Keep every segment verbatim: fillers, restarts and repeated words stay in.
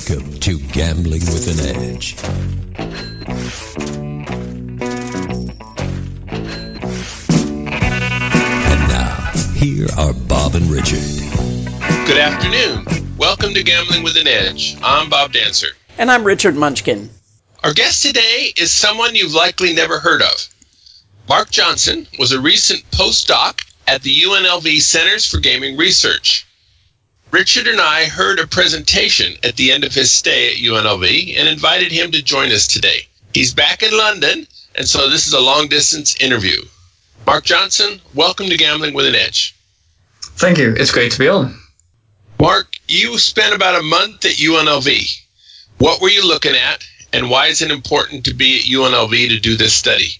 Welcome to Gambling with an Edge. And now, here are Bob and Richard. Good afternoon. Welcome to Gambling with an Edge. I'm Bob Dancer. And I'm Richard Munchkin. Our guest today is someone you've likely never heard of. Mark Johnson was a recent postdoc at the U N L V Centers for Gaming Research. Richard and I heard a presentation at the end of his stay at U N L V and invited him to join us today. He's back in London, and so this is a long-distance interview. Mark Johnson, welcome to Gambling with an Edge. Thank you. It's great to be on. Mark, you spent about a month at U N L V. What were you looking at, and why is it important to be at U N L V to do this study?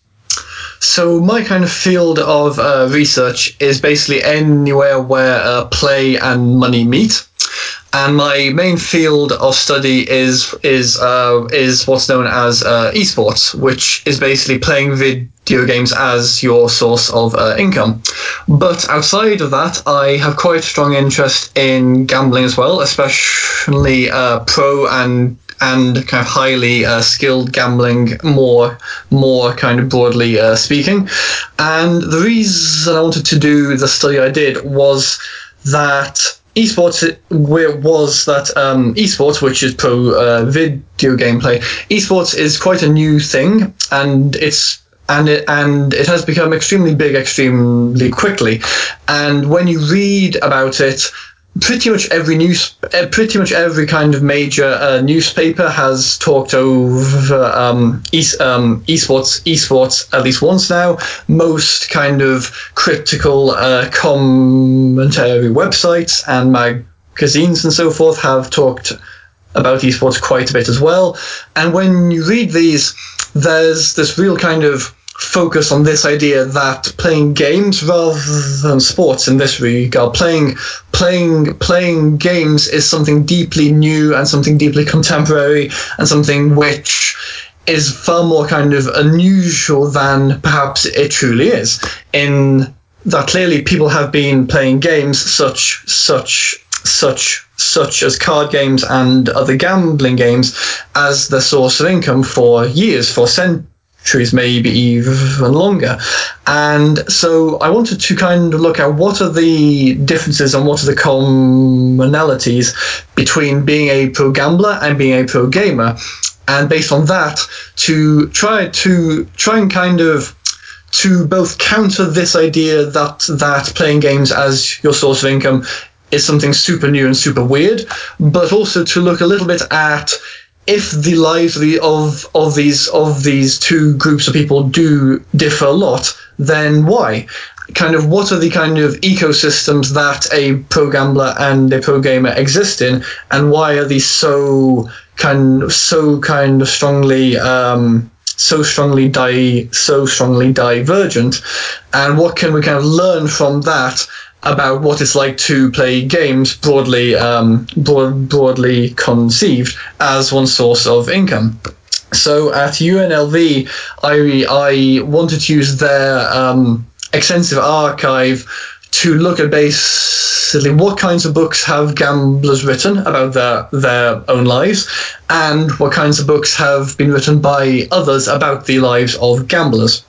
So my kind of field of uh, research is basically anywhere where uh, play and money meet. And my main field of study is is uh, is what's known as uh, esports, which is basically playing video games as your source of uh, income. But outside of that, I have quite a strong interest in gambling as well, especially uh, pro and and kind of highly uh, skilled gambling, more more kind of broadly uh, speaking. And the reason I wanted to do the study I did was that esports where was that um, esports, which is pro uh, video gameplay, esports is quite a new thing, and it's and it and it has become extremely big extremely quickly. And when you read about it, pretty much every news, pretty much every kind of major uh, newspaper has talked over um, e- um, esports, esports at least once now. Most kind of critical uh, commentary websites and magazines and so forth have talked about esports quite a bit as well. And when you read these, there's this real kind of focus on this idea that playing games rather than sports in this regard, playing playing playing games is something deeply new and something deeply contemporary and something which is far more kind of unusual than perhaps it truly is. In that clearly people have been playing games such such such such as card games and other gambling games as the source of income for years, for centuries, maybe even longer. And so I wanted to kind of look at what are the differences and what are the commonalities between being a pro gambler and being a pro gamer, and based on that to try to try and kind of to both counter this idea that that playing games as your source of income is something super new and super weird, but also to look a little bit at if the lives of, the, of of these of these two groups of people do differ a lot, then why? Kind of what are the kind of ecosystems that a pro gambler and a pro gamer exist in, and why are these so kind of so kind of strongly um, so strongly di so strongly divergent, and what can we kind of learn from that about what it's like to play games broadly um, broad, broadly conceived as one source of income. So at U N L V, I, I wanted to use their um, extensive archive to look at basically what kinds of books have gamblers written about their, their own lives, and what kinds of books have been written by others about the lives of gamblers.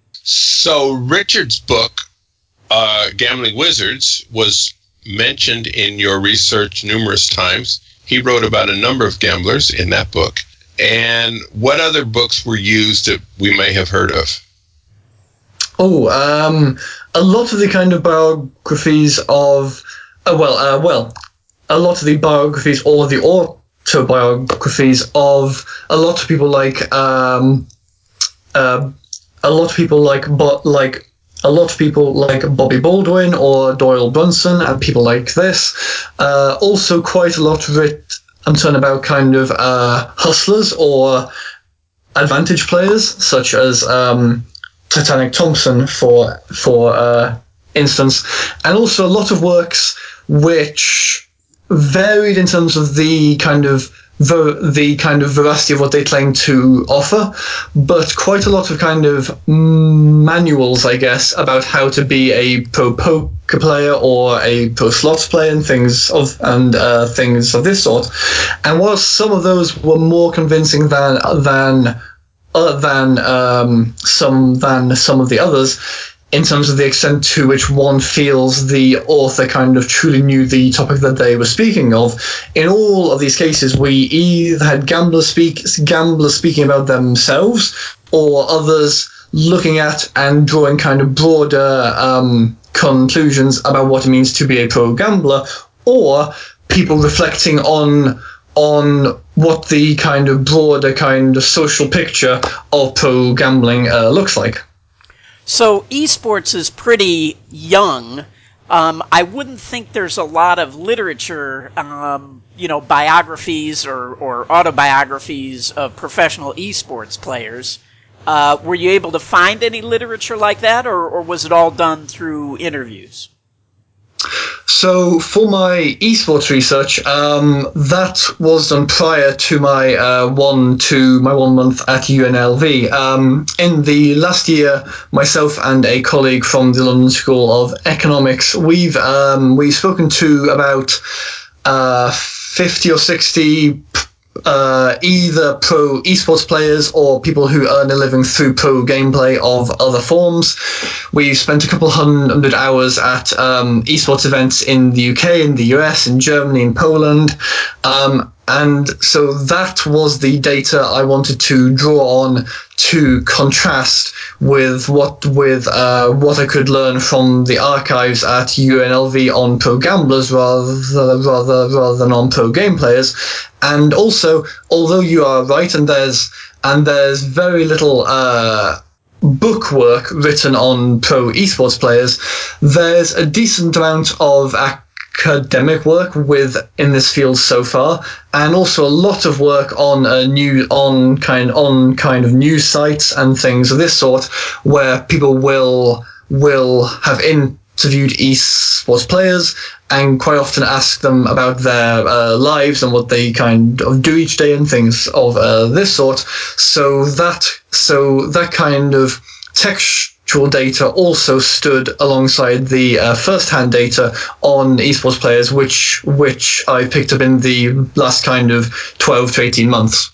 So Richard's book, Uh, Gambling Wizards, was mentioned in your research numerous times. He wrote about a number of gamblers in that book. And what other books were used that we may have heard of? Oh, um, a lot of the kind of biographies of, uh, well, uh, well, a lot of the biographies or the autobiographies of a lot of people like, um, uh, a lot of people like, but like. A lot of people like Bobby Baldwin or Doyle Brunson and people like this. Uh, also quite a lot written about kind of uh, hustlers or advantage players, such as um, Titanic Thompson, for for uh, instance. And also a lot of works which varied in terms of the kind of the the kind of veracity of what they claim to offer, but quite a lot of kind of manuals, I guess, about how to be a pro poker player or a pro slots player and things of and uh, things of this sort. And whilst some of those were more convincing than than uh, than um, some than some of the others, in terms of the extent to which one feels the author kind of truly knew the topic that they were speaking of. In all of these cases, we either had gamblers speak gamblers speaking about themselves, or others looking at and drawing kind of broader um, conclusions about what it means to be a pro gambler, or people reflecting on on what the kind of broader kind of social picture of pro gambling uh, looks like. So esports is pretty young. Um, I wouldn't think there's a lot of literature, um, you know, biographies or, or autobiographies of professional esports players. Uh, were you able to find any literature like that, or, or was it all done through interviews? So for my esports research, um, that was done prior to my uh, one to my one month at U N L V. Um, in the last year, myself and a colleague from the London School of Economics, we've um, we've spoken to about uh, fifty or sixty uh, either pro esports players or people who earn a living through pro gameplay of other forms. We've spent a couple hundred hours at um, esports events in the U K, in the U S, in Germany, in Poland. Um, and so that was the data I wanted to draw on to contrast with what with uh, what I could learn from the archives at U N L V on pro gamblers rather rather rather than on pro game players. And also, although you are right, and there's and there's very little uh, book work written on pro esports players, there's a decent amount of academic work with in this field so far, and also a lot of work on a new on kind on kind of news sites and things of this sort, where people will will have interviewed esports players and quite often ask them about their uh, lives and what they kind of do each day and things of uh, this sort. So that so that kind of textual data also stood alongside the uh, first-hand data on esports players, which which I picked up in the last kind of twelve to eighteen months.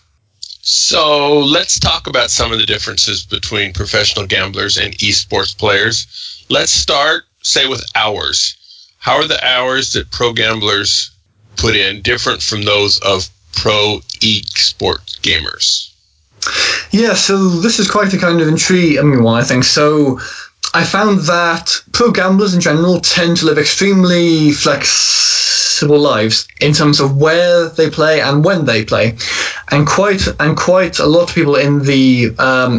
So let's talk about some of the differences between professional gamblers and esports players. Let's start, say, with hours. How are the hours that pro gamblers put in different from those of pro esports gamers? Yeah, so this is quite a kind of intriguing one, I think. So I found that pro gamblers in general tend to live extremely flexible lives in terms of where they play and when they play, and quite and quite a lot of people in the um,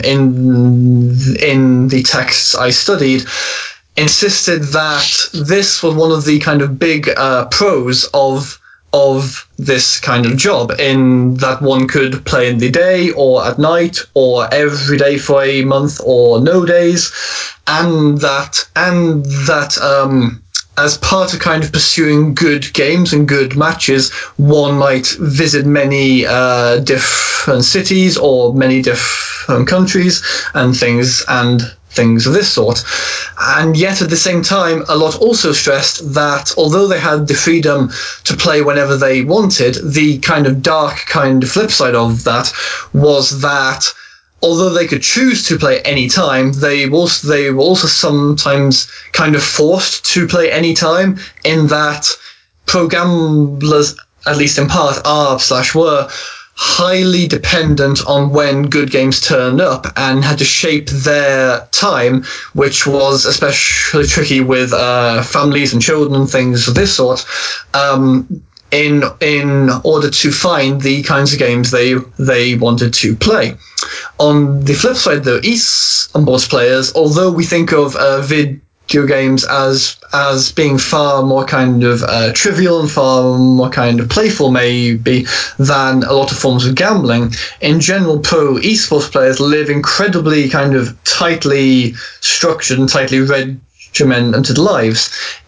in in the texts I studied insisted that this was one of the kind of big uh, pros of of this kind of job, in that one could play in the day or at night or every day for a month or no days, and that and that um, as part of kind of pursuing good games and good matches, one might visit many uh, different cities or many different countries and things and things of this sort. And yet at the same time, a lot also stressed that although they had the freedom to play whenever they wanted, the kind of dark kind of flip side of that was that although they could choose to play any time, they also they were also sometimes kind of forced to play any time, in that pro gamblers, at least in part, are slash were highly dependent on when good games turned up and had to shape their time, which was especially tricky with uh, families and children and things of this sort, um, in in order to find the kinds of games they they wanted to play. On the flip side, though, esports players, although we think of uh, vid video games as as being far more kind of uh, trivial and far more kind of playful maybe than a lot of forms of gambling, in general pro esports players live incredibly kind of tightly structured and tightly reg- regimented lives,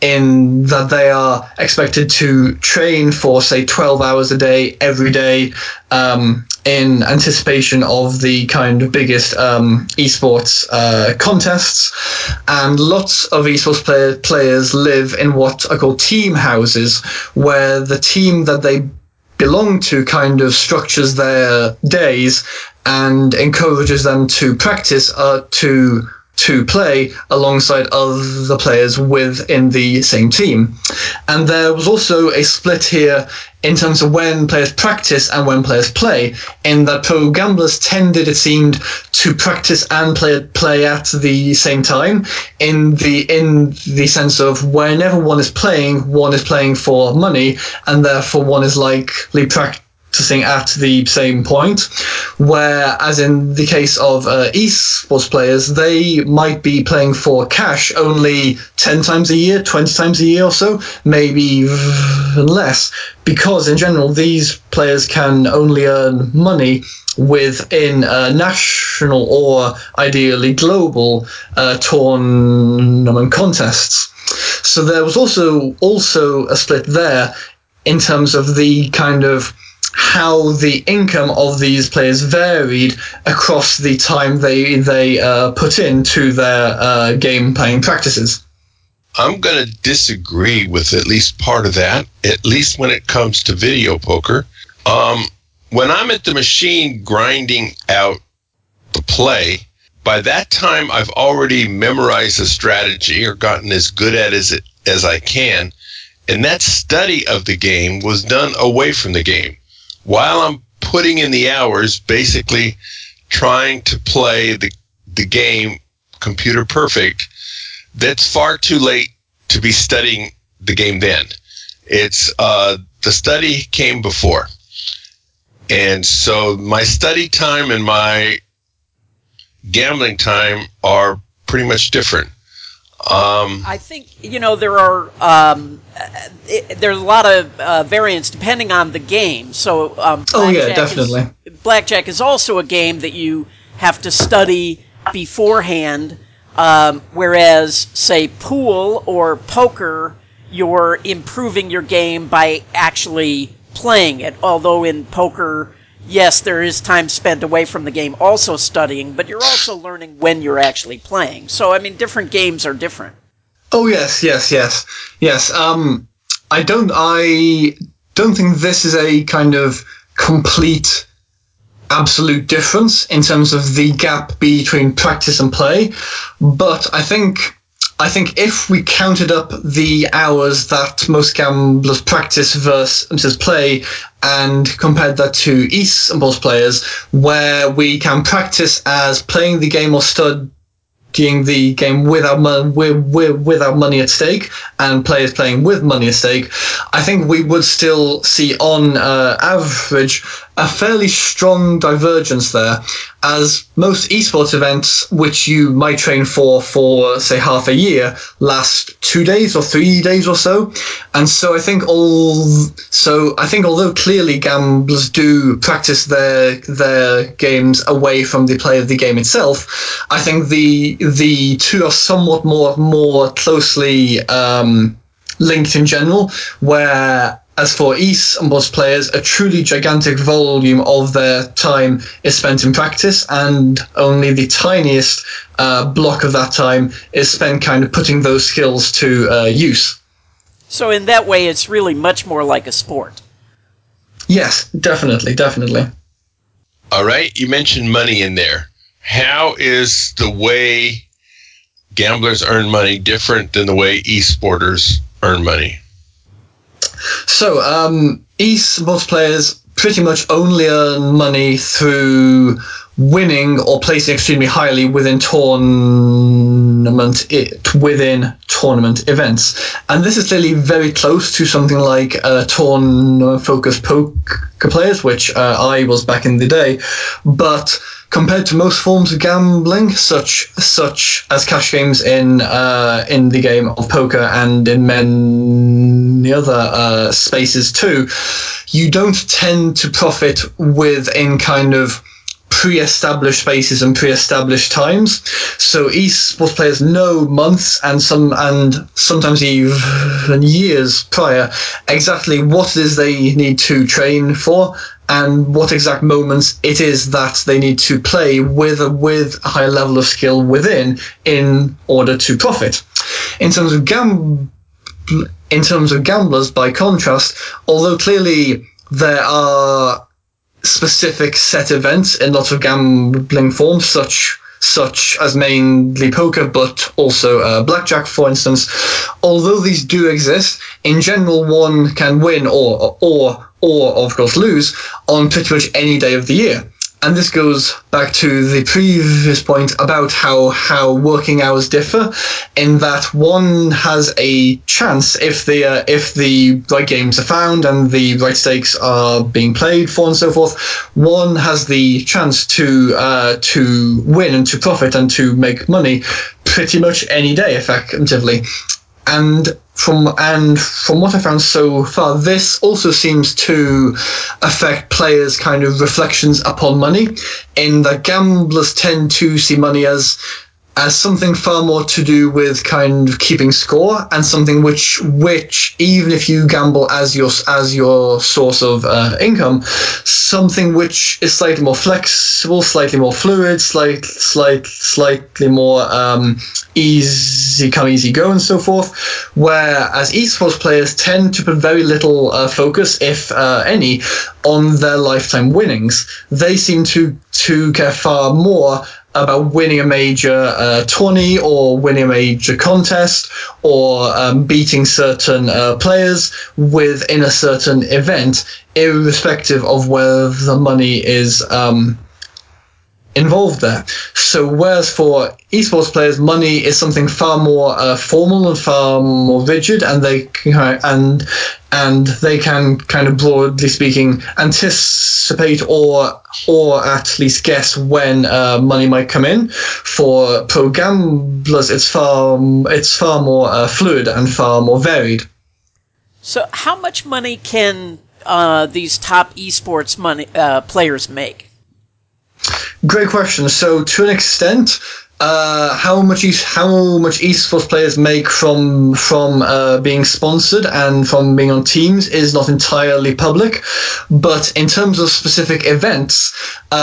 in that they are expected to train for, say, twelve hours a day, every day, um, in anticipation of the kind of biggest um, esports uh, contests. And lots of esports play- players live in what are called team houses, where the team that they belong to kind of structures their days and encourages them to practice uh, to to play alongside other players within the same team. And there was also a split here in terms of when players practice and when players play, in that pro gamblers tended, it seemed, to practice and play play at the same time, in the in the sense of whenever one is playing, one is playing for money, and therefore one is likely practicing at the same point. Whereas in the case of uh, esports players, they might be playing for cash only ten times a year, twenty times a year or so, maybe even less, because in general these players can only earn money within uh, national or ideally global uh, tournament contests. So there was also also a split there in terms of the kind of how the income of these players varied across the time they they uh, put into their uh, game playing practices. I'm going to disagree with at least part of that, at least when it comes to video poker. Um, when I'm at the machine grinding out the play, by that time I've already memorized a strategy or gotten as good at it as, it as I can, and that study of the game was done away from the game. While I'm putting in the hours, basically trying to play the the game computer perfect, that's far too late to be studying the game then. It's uh, the study came before. And so my study time and my gambling time are pretty much different. Um, I think, you know, there are um, it, there's a lot of uh, variance depending on the game. So, um, oh yeah, definitely. Is, Blackjack is also a game that you have to study beforehand, um, whereas, say, pool or poker, you're improving your game by actually playing it. Although in poker, yes, there is time spent away from the game also studying, but you're also learning when you're actually playing. So, I mean, different games are different. Oh, yes, yes, yes. Yes, um, I don't, I don't think this is a kind of complete, absolute difference in terms of the gap between practice and play, but I think... I think if we counted up the hours that most gamblers practice versus play and compared that to esports players, where we can practice as playing the game or studying the game without, mo- without money at stake, and players playing with money at stake, I think we would still see on uh, average a fairly strong divergence there, as most esports events, which you might train for for say half a year, last two days or three days or so. And so I think all so I think although clearly gamblers do practice their their games away from the play of the game itself, I think the the two are somewhat more more closely um, linked in general, where as for esports players, a truly gigantic volume of their time is spent in practice, and only the tiniest uh, block of that time is spent kind of putting those skills to uh, use. So in that way, it's really much more like a sport. Yes, definitely, definitely. All right, you mentioned money in there. How is the way gamblers earn money different than the way esporters earn money? So, um, esports players pretty much only earn money through winning or placing extremely highly within tournament it, within tournament events, and this is clearly very close to something like uh, tournament-focused poker players, which uh, I was back in the day. But compared to most forms of gambling, such such as cash games in uh, in the game of poker and in many other uh, spaces too, you don't tend to profit within kind of pre-established spaces and pre-established times. So esports players know months and some and sometimes even years prior exactly what it is they need to train for and what exact moments it is that they need to play with a, with a high level of skill within in order to profit. In terms of gam in terms of gamblers, by contrast, although clearly there are specific set events in lots of gambling forms, such such as mainly poker, but also uh, blackjack, for instance. Although these do exist, in general, one can win or or or of course lose on pretty much any day of the year. And this goes back to the previous point about how, how working hours differ, in that one has a chance, if the uh, if the right games are found and the right stakes are being played for and so forth, one has the chance to uh, to win and to profit and to make money pretty much any day, effectively. And from and from what I found so far, this also seems to affect players' kind of reflections upon money, in that gamblers tend to see money as as something far more to do with kind of keeping score, and something which which even if you gamble as your as your source of uh, income, something which is slightly more flexible, slightly more fluid, slight slight slightly more um, easy come easy go and so forth. Whereas esports players tend to put very little uh, focus, if uh, any, on their lifetime winnings. They seem to to care far more about winning a major uh, tourney or winning a major contest or um, beating certain uh, players within a certain event, irrespective of whether the money is um, involved there. So whereas for esports players, money is something far more uh, formal and far more rigid, and they can, and and they can kind of, broadly speaking, anticipate or or at least guess when uh, money might come in. For pro gamblers, it's far it's far more uh, fluid and far more varied. So, how much money can uh, these top esports money uh, players make? Great question. So, to an extent, uh, how much e- how much esports players make from from uh, being sponsored and from being on teams is not entirely public, but in terms of specific events,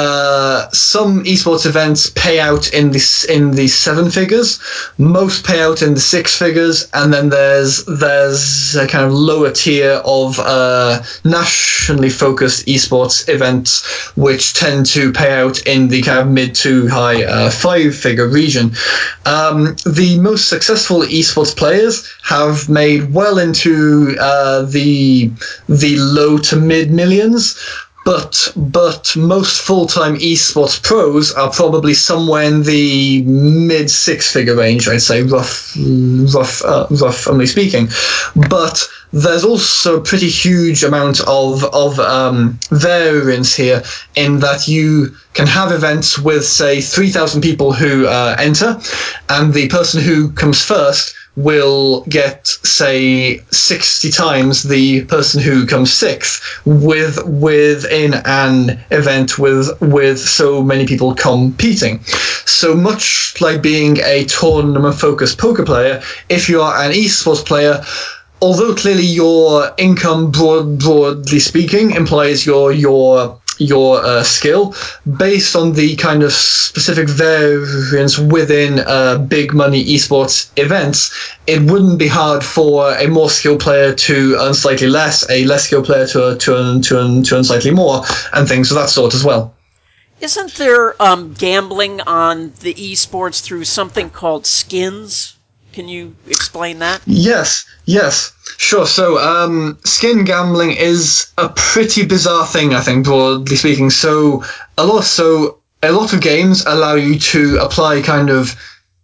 uh, some esports events pay out in the in the seven figures, most pay out in the six figures, and then there's there's a kind of lower tier of uh, nationally focused esports events which tend to pay out in the kind of mid to high uh, five figure region. Um, the most successful esports players have made well into uh, the the low to mid millions. But but most full-time esports pros are probably somewhere in the mid six-figure range, I'd say, rough, rough, uh, roughly speaking. But there's also a pretty huge amount of of um, variance here, in that you can have events with, say, three thousand people who uh, enter, and the person who comes first will get, say, sixty times the person who comes sixth with within an event with with so many people competing. So much like being a tournament-focused poker player, if you are an esports player, although clearly your income, broad, broadly speaking, implies your your your uh, skill, based on the kind of specific variance within uh, big money esports events, it wouldn't be hard for a more skilled player to earn slightly less, a less skilled player to to earn to earn, to earn slightly more, and things of that sort as well. Isn't there um, gambling on the esports through something called skins? Can you explain that? Yes, yes, sure. So, um, skin gambling is a pretty bizarre thing, I think, broadly speaking. So, a lot, so a lot of games allow you to apply kind of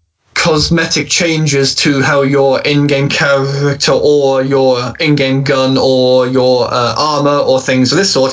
cosmetic changes to how your in-game character or your in-game gun or your uh, armor or things of this sort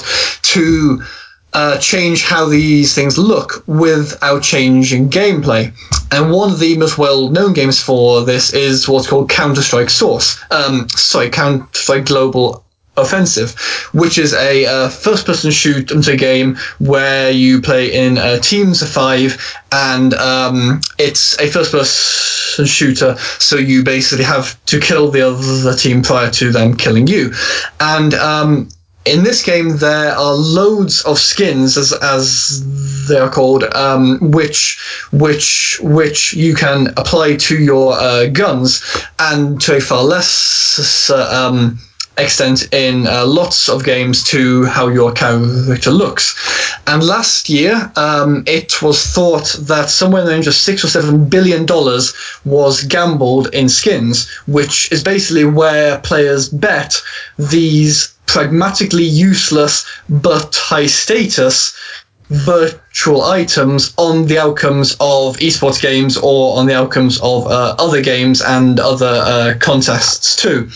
to Uh, change how these things look without changing gameplay. And one of the most well-known games for this is what's called Counter-Strike Source. Um, sorry, Counter-Strike Global Offensive, which is a uh, first-person shooter game where you play in uh, teams of five, and um, it's a first-person shooter, so you basically have to kill the other team prior to them killing you. And um, in this game, there are loads of skins, as as they are called, um, which which which you can apply to your uh, guns, and to a far less uh, um, extent in uh, lots of games to how your character looks. And last year, um, it was thought that somewhere in the range of six or seven billion dollars was gambled in skins, which is basically where players bet these pragmatically useless but high status virtual items on the outcomes of esports games or on the outcomes of uh, other games and other uh, contests too.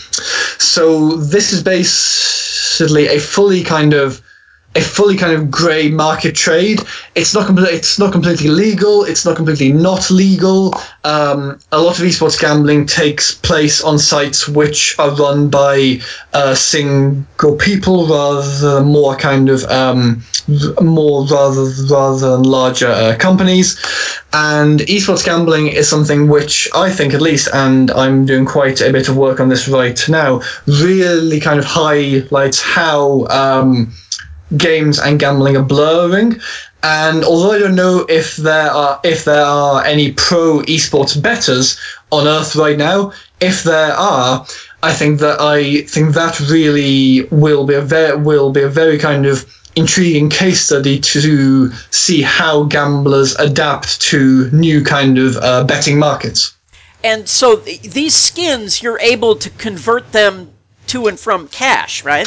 So this is basically a fully kind of a fully kind of grey market trade. It's not completely it's not completely legal. It's not completely not legal. Um, a lot of esports gambling takes place on sites which are run by uh, single people rather than more kind of um, more rather rather than larger uh, companies. And esports gambling is something which I think, at least, and I'm doing quite a bit of work on this right now, really kind of highlights how Um, games and gambling are blurring. And although I don't know if there are if there are any pro esports bettors on Earth right now, if there are, I think that I think that really will be a very will be a very kind of intriguing case study to see how gamblers adapt to new kind of uh, betting markets. And so th- these skins, you're able to convert them to and from cash, right?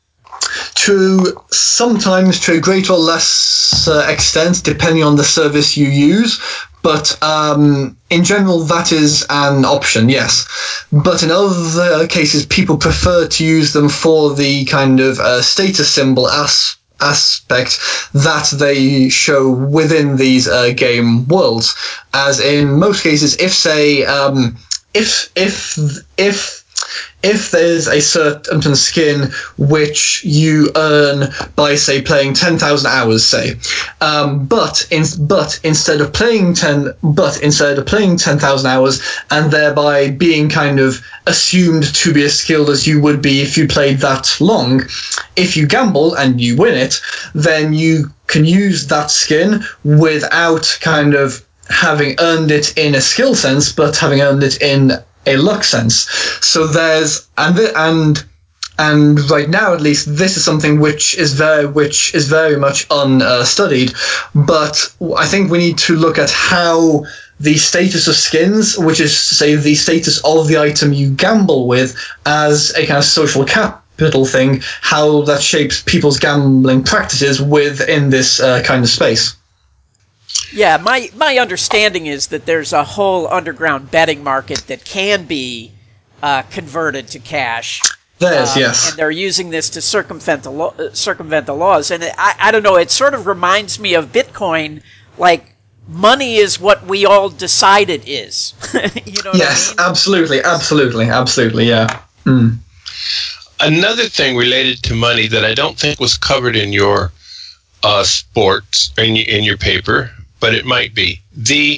To sometimes to a greater or less uh, extent, depending on the service you use. But um, in general, that is an option, yes. But in other cases, people prefer to use them for the kind of uh, status symbol as aspect that they show within these uh, game worlds. As in most cases, if say, um, if if if If there's a certain skin which you earn by, say, playing ten thousand hours, say, um, but in, but instead of playing ten, but instead of playing ten thousand hours and thereby being kind of assumed to be as skilled as you would be if you played that long, if you gamble and you win it, then you can use that skin without kind of having earned it in a skill sense, but having earned it in a luck sense. So there's and and and right now, at least, this is something which is very which is very much unstudied. But I think we need to look at how the status of skins, which is to say the status of the item you gamble with, as a kind of social capital thing, how that shapes people's gambling practices within this uh, kind of space. Yeah, my, my understanding is that there's a whole underground betting market that can be uh, converted to cash. There is, um, yes. And they're using this to circumvent the, lo- uh, circumvent the laws. And I, I don't know, it sort of reminds me of Bitcoin, like money is what we all decide it is. You know what yes, I mean? absolutely, absolutely, absolutely, yeah. Mm. Another thing related to money that I don't think was covered in your uh, sports, in, in your paper, but it might be. The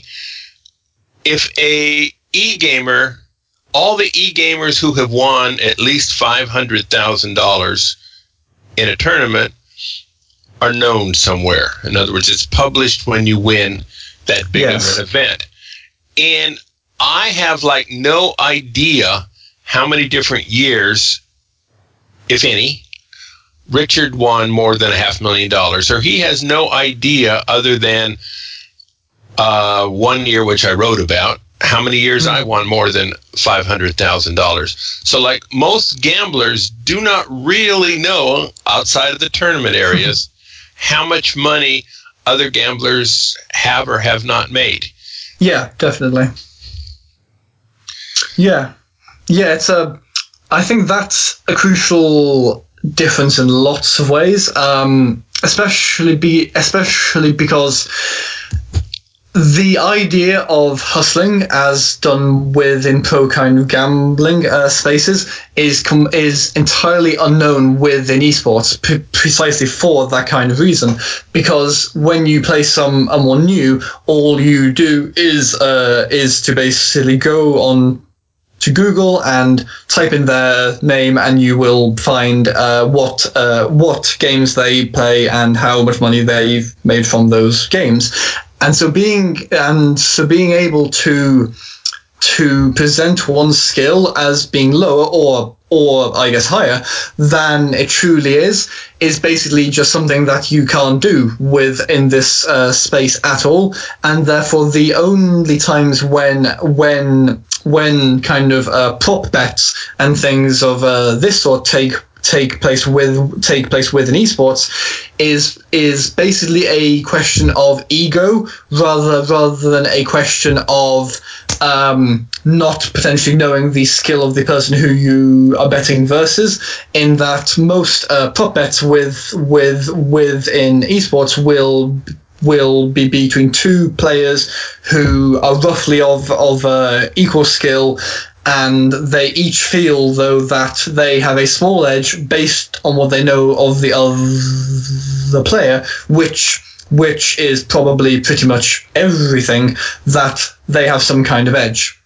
if a e-gamer, all the e-gamers who have won at least five hundred thousand dollars in a tournament are known somewhere. In other words, it's published when you win that big Yes. of an event. And I have like no idea how many different years, if any, Richard won more than a half million dollars, or he has no idea other than uh, one year, which I wrote about, how many years mm-hmm. I won more than five hundred thousand dollars. So like most gamblers do not really know outside of the tournament areas how much money other gamblers have or have not made. Yeah, definitely. Yeah. Yeah, it's a, I think that's a crucial difference in lots of ways, um, especially be, especially because the idea of hustling, as done within pro kind of gambling uh, spaces, is com- is entirely unknown within esports, p- precisely for that kind of reason. Because when you play someone new, all you do is uh, is to basically go on to Google and type in their name, and you will find uh, what uh, what games they play and how much money they've made from those games. And so being and so being able to to present one's skill as being lower or or I guess higher than it truly is is basically just something that you can't do within this uh, space at all. And therefore the only times when when when kind of uh, prop bets and things of uh, this sort take take place with take place within esports is is basically a question of ego rather rather than a question of um, not potentially knowing the skill of the person who you are betting versus. In that most uh, prop bets with with within esports will will be between two players who are roughly of of uh, equal skill, and they each feel, though, that they have a small edge based on what they know of the other player, which which is probably pretty much everything, that they have some kind of edge.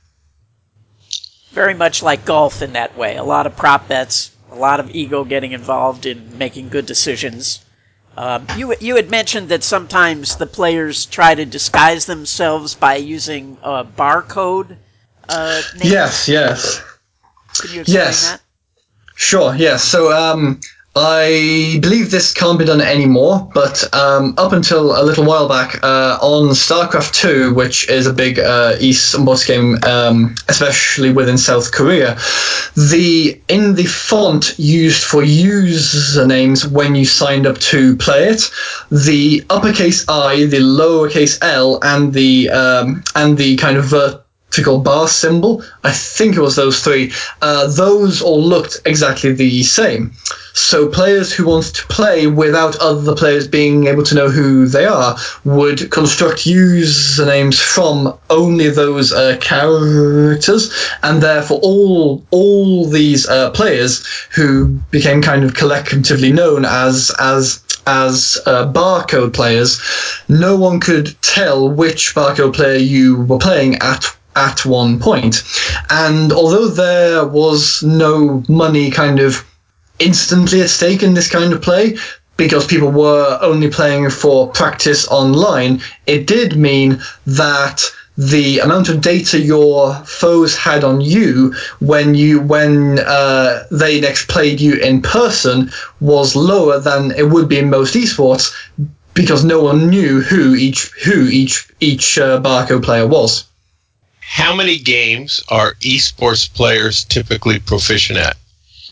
Very much like golf in that way. A lot of prop bets, a lot of ego getting involved in making good decisions. Um, you you had mentioned that sometimes the players try to disguise themselves by using a barcode uh, name. Yes, yes. Can you explain yes. that? Sure, yes. So um, I believe this can't be done anymore, but um, up until a little while back, uh, on StarCraft two, which is a big uh, esports game, um, especially within South Korea, the in the font used for usernames when you signed up to play it, the uppercase I, the lowercase L, and the um, and the kind of vertical bar symbol, I think it was those three, uh, those all looked exactly the same. So players who wanted to play without other players being able to know who they are would construct usernames from only those uh, characters, and therefore all all these uh, players who became kind of collectively known as as as uh, barcode players, no one could tell which barcode player you were playing at at one point. And although there was no money kind of instantly at stake in this kind of play, because people were only playing for practice online, it did mean that the amount of data your foes had on you when you when uh, they next played you in person was lower than it would be in most esports, because no one knew who each who each each uh, barcode player was. How many games are esports players typically proficient at?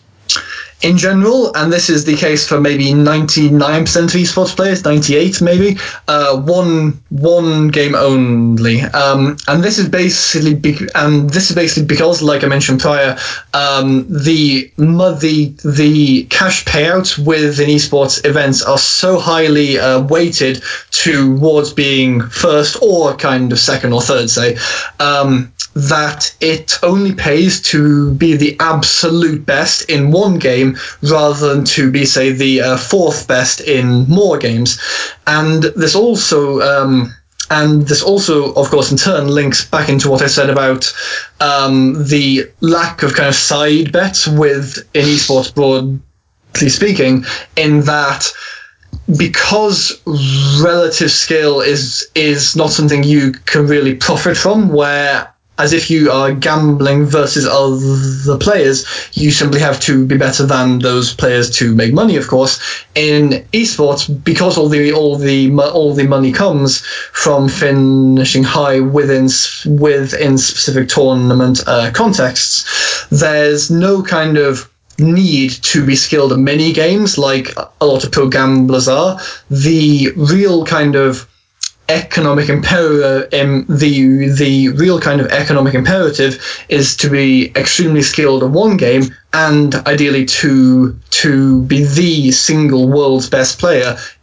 In general, and this is the case for maybe ninety-nine percent of esports players, ninety-eight maybe, uh, one one game only. Um, and this is basically be- and this is basically because, like I mentioned prior, um, the the the cash payouts within esports events are so highly uh, weighted towards being first or kind of second or third, say, um, that it only pays to be the absolute best in one game rather than to be, say, the uh, fourth best in more games. And this also um, and this also, of course, in turn links back into what I said about um, the lack of kind of side bets with in esports, broadly speaking, in that because relative skill is is not something you can really profit from, where as if you are gambling versus other players, you simply have to be better than those players to make money. Of course, in esports, because all the all the all the money comes from finishing high within within specific tournament uh, contexts, there's no kind of need to be skilled at mini games like a lot of pro gamblers are. The real kind of economic imperative, um, the the real kind of economic imperative is to be extremely skilled at one game, and ideally to to be the single world's best player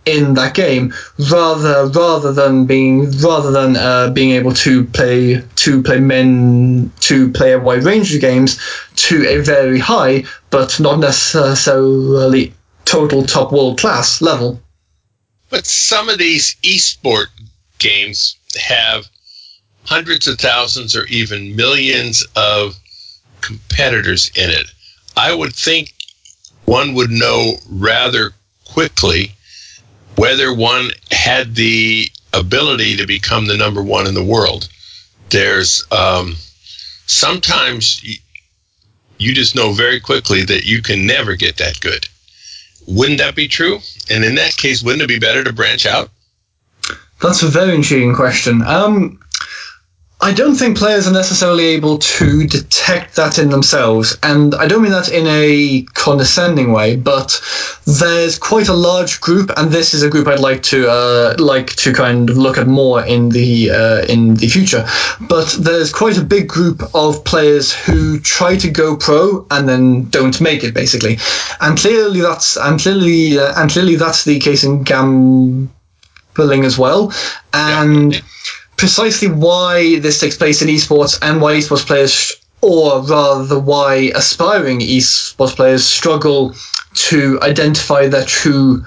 in that game, rather rather than being rather than uh, being able to play to play men to play a wide range of games to a very high but not necessarily total top world class level. But some of these esport games have hundreds of thousands or even millions of competitors in it. I would think one would know rather quickly whether one had the ability to become the number one in the world. There's um, sometimes you, you just know very quickly that you can never get that good. Wouldn't that be true? And in that case, wouldn't it be better to branch out? That's a very intriguing question. Um, I don't think players are necessarily able to detect that in themselves, and I don't mean that in a condescending way, but there's quite a large group, and this is a group I'd like to uh, like to kind of look at more in the uh, in the future. But there's quite a big group of players who try to go pro and then don't make it, basically, and clearly that's and clearly uh, and clearly that's the case in gambling as well, and. Yeah. Precisely why this takes place in esports and why esports players, or rather why aspiring esports players struggle to identify their true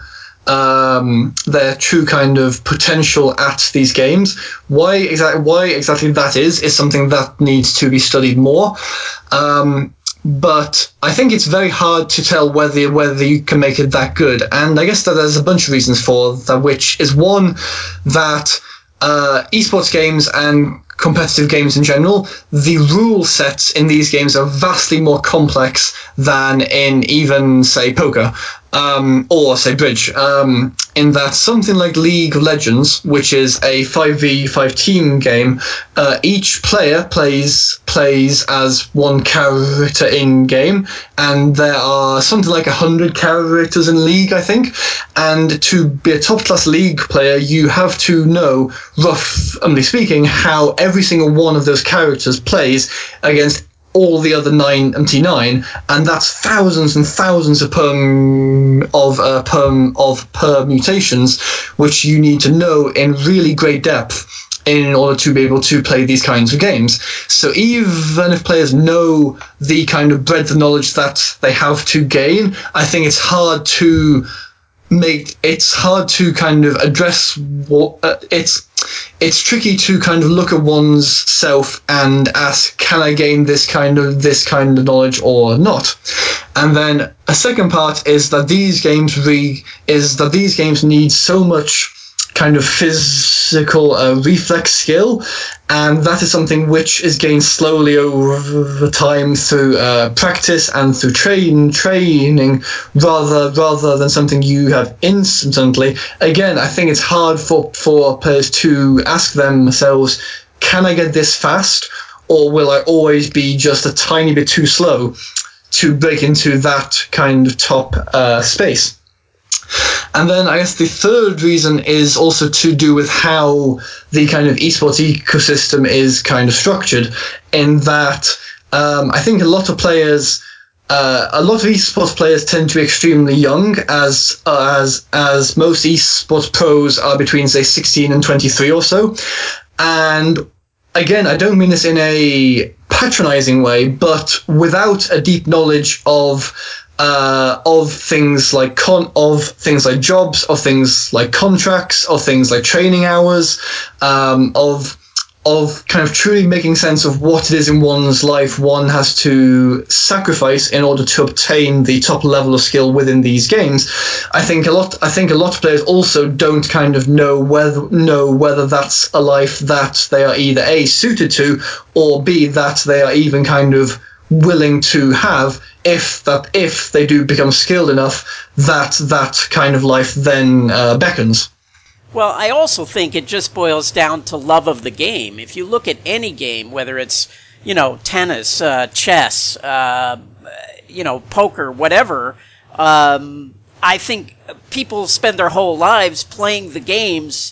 um, their true kind of potential at these games. Why exactly why exactly that is is something that needs to be studied more. Um, but I think it's very hard to tell whether whether you can make it that good. And I guess that there's a bunch of reasons for that, which is one that Uh, esports games and competitive games in general, the rule sets in these games are vastly more complex than in even, say, poker um, or, say, bridge. Um, in that something like League of Legends, which is a five v five team game, uh, each player plays plays as one character in game, and there are something like one hundred characters in League, I think. And to be a top-class League player, you have to know, roughly speaking, how every single one of those characters plays against all the other ninety-nine, and that's thousands and thousands of perm of uh, perm of permutations, which you need to know in really great depth in order to be able to play these kinds of games. So even if players know the kind of breadth of knowledge that they have to gain, I think it's hard to make it's hard to kind of address what uh, it's it's tricky to kind of look at one's self and ask, can I gain this kind of this kind of knowledge or not? And then a second part is that these games re is that these games need so much kind of physical uh, reflex skill, and that is something which is gained slowly over time through uh, practice and through train training rather rather than something you have instantly. Again, I think it's hard for for players to ask themselves, can I get this fast, or will I always be just a tiny bit too slow to break into that kind of top uh, space? And then I guess the third reason is also to do with how the kind of esports ecosystem is kind of structured, in that um, I think a lot of players, uh, a lot of esports players tend to be extremely young, as uh, as as most esports pros are between, say, sixteen and twenty-three or so. And again, I don't mean this in a patronizing way, but without a deep knowledge of Uh, of things like con of things like jobs, of things like contracts, of things like training hours, um, of of kind of truly making sense of what it is in one's life one has to sacrifice in order to obtain the top level of skill within these games. I think a lot. I think a lot of players also don't kind of know whether know whether that's a life that they are either A, suited to, or B, that they are even kind of willing to have, if that if they do become skilled enough, that that kind of life then uh, beckons. Well, I also think it just boils down to love of the game. If you look at any game, whether it's, you know, tennis, uh, chess, uh, you know, poker, whatever, um, I think people spend their whole lives playing the games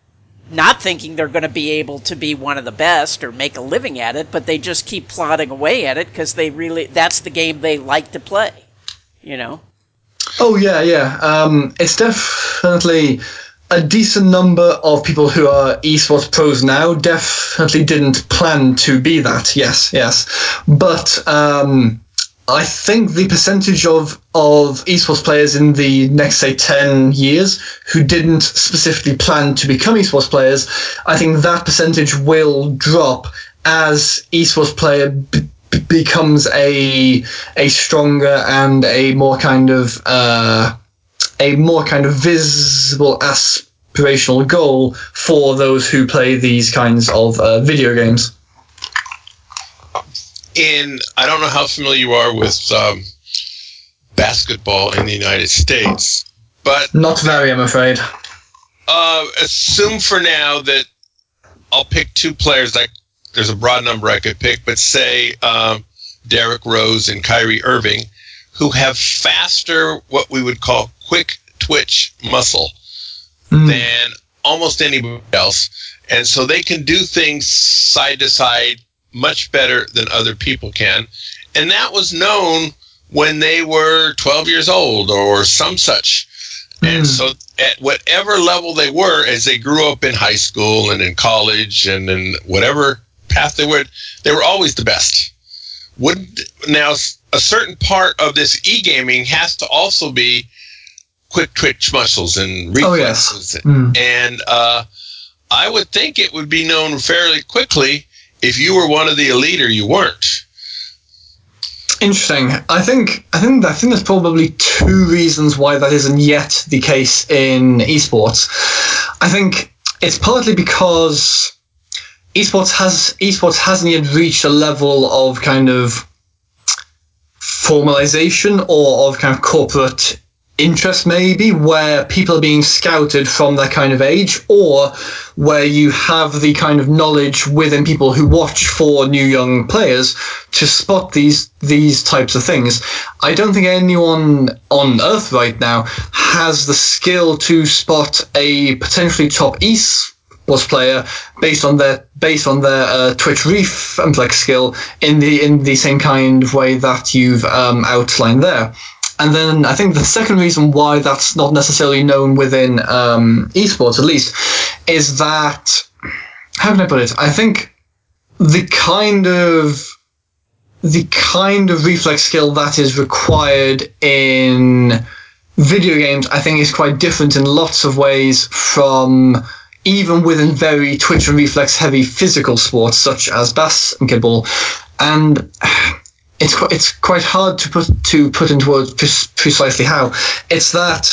not thinking they're going to be able to be one of the best or make a living at it, but they just keep plodding away at it because they really, that's the game they like to play, you know? Oh yeah, yeah. Um, it's definitely a decent number of people who are esports pros now. Definitely didn't plan to be that. Yes, yes. But um, I think the percentage of of esports players in the next, say, ten years who didn't specifically plan to become esports players, I think that percentage will drop as esports player b- becomes a a stronger and a more kind of uh, a more kind of visible aspirational goal for those who play these kinds of uh, video games. In I don't know how familiar you are with um, basketball in the United States, but Not very, I'm afraid. uh, assume for now that I'll pick two players. Like, there's a broad number I could pick, but say um, Derrick Rose and Kyrie Irving, who have faster, what we would call quick twitch muscle mm. than almost anybody else. And so they can do things side to side much better than other people can. And that was known when they were twelve years old or some such. Mm. And so at whatever level they were, as they grew up in high school and in college and in whatever path they were, they were always the best. Would now a certain part of this e-gaming has to also be quick twitch muscles and reflexes. Oh, yes. mm. And uh, I would think it would be known fairly quickly if you were one of the elite or you weren't. Interesting. I think I think I think there's probably two reasons why that isn't yet the case in esports. I think it's partly because esports has esports hasn't yet reached a level of kind of formalization or of kind of corporate interest, maybe, where people are being scouted from that kind of age, or where you have the kind of knowledge within people who watch for new young players to spot these these types of things. I don't think anyone on Earth right now has the skill to spot a potentially top esports player based on their based on their uh, Twitch reflex skill in the in the same kind of way that you've um, outlined there. And then I think the second reason why that's not necessarily known within um, esports, at least, is that, how can I put it? I think the kind of the kind of reflex skill that is required in video games, I think, is quite different in lots of ways from even within very twitch and reflex heavy physical sports such as basketball. And It's quite, it's quite hard to put to put into words precisely how. It's that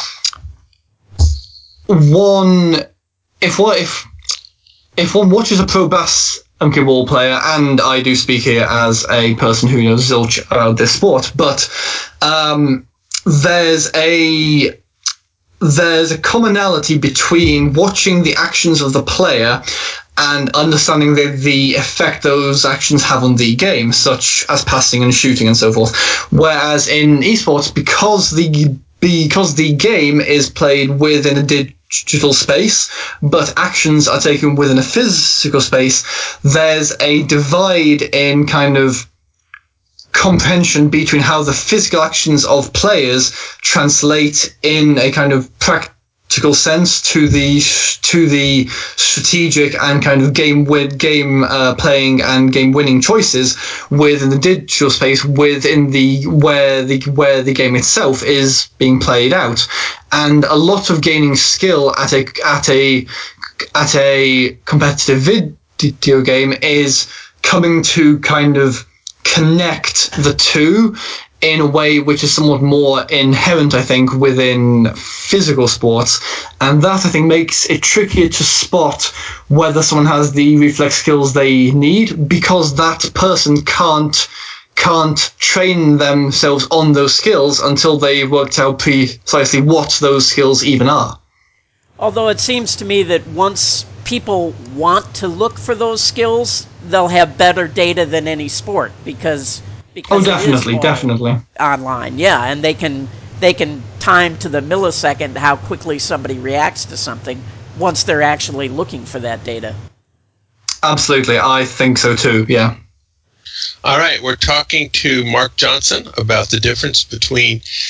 one, if what if if one watches a pro basketball player, and I do speak here as a person who knows zilch about this sport, but um, there's a there's a commonality between watching the actions of the player and understanding the, the effect those actions have on the game, such as passing and shooting and so forth. Whereas in esports, because the because the game is played within a digital space, but actions are taken within a physical space, there's a divide in kind of comprehension between how the physical actions of players translate in a kind of practical sense to the to the strategic and kind of game win game uh, playing and game winning choices within the digital space within the where the where the game itself is being played out. And a lot of gaining skill at a at a at a competitive video game is coming to kind of connect the two in a way which is somewhat more inherent, I think, within physical sports. And that, I think, makes it trickier to spot whether someone has the reflex skills they need, because that person can't can't train themselves on those skills until they've worked out precisely what those skills even are. Although it seems to me that once people want to look for those skills, they'll have better data than any sport, because because oh, definitely, it is all definitely online. Yeah, and they can they can time to the millisecond how quickly somebody reacts to something once they're actually looking for that data. Absolutely, I think so too. Yeah. All right, we're talking to Mark Johnson about the difference between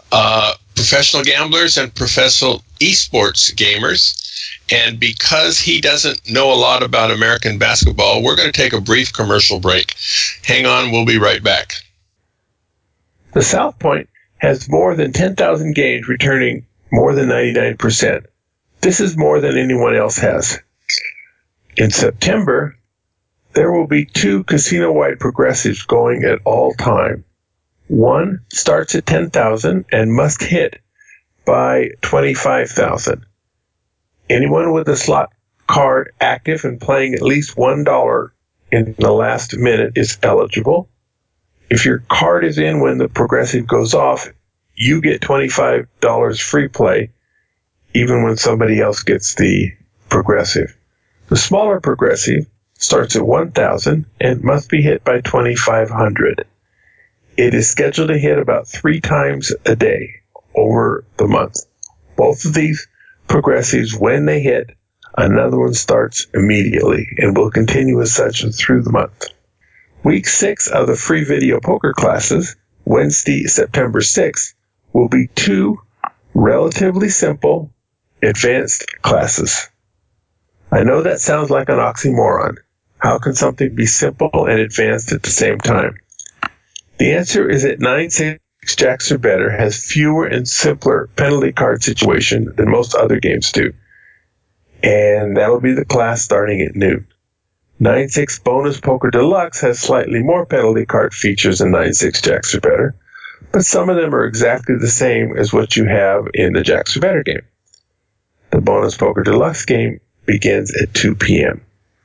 uh, professional gamblers and professional esports gamers. And because he doesn't know a lot about American basketball, we're going to take a brief commercial break. Hang on, we'll be right back. The South Point has more than ten thousand games returning more than ninety-nine percent. This is more than anyone else has. In September, there will be two casino-wide progressives going at all time. One starts at ten thousand and must hit by twenty-five thousand. Anyone with a slot card active and playing at least one dollar in the last minute is eligible. If your card is in when the progressive goes off, you get twenty-five dollars free play, even when somebody else gets the progressive. The smaller progressive starts at one thousand and must be hit by twenty-five hundred. It is scheduled to hit about three times a day over the month. Both of these progressives, when they hit, another one starts immediately and will continue as such through the month. Week six of the free video poker classes, Wednesday, September sixth, will be two relatively simple advanced classes. I know that sounds like an oxymoron. How can something be simple and advanced at the same time? The answer is that nine six Jacks or Better has fewer and simpler penalty card situations than most other games do. And that'll be the class starting at noon. nine six Bonus Poker Deluxe has slightly more penalty card features than nine six Jacks or Better, but some of them are exactly the same as what you have in the Jacks or Better game. The Bonus Poker Deluxe game begins at two p.m.